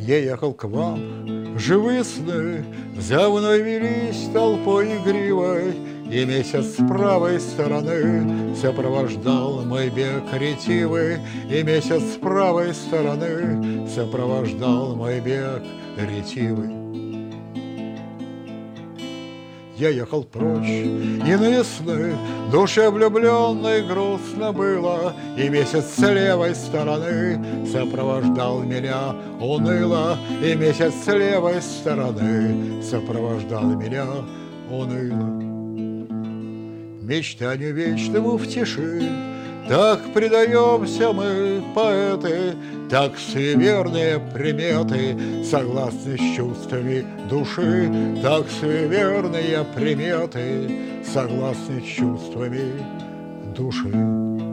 Я ехал к вам, живые сны за мной велись толпой игривой, и месяц с правой стороны сопровождал мой бег ретивый, и месяц с правой стороны сопровождал мой бег ретивый. Я ехал прочь, и на весны душе влюбленной грустно было, и месяц с левой стороны сопровождал меня уныло, и месяц с левой стороны сопровождал меня уныло. Мечтанию вечному в тиши так предаемся мы, поэты, так суеверные приметы согласны с чувствами души, так суеверные приметы согласны с чувствами души.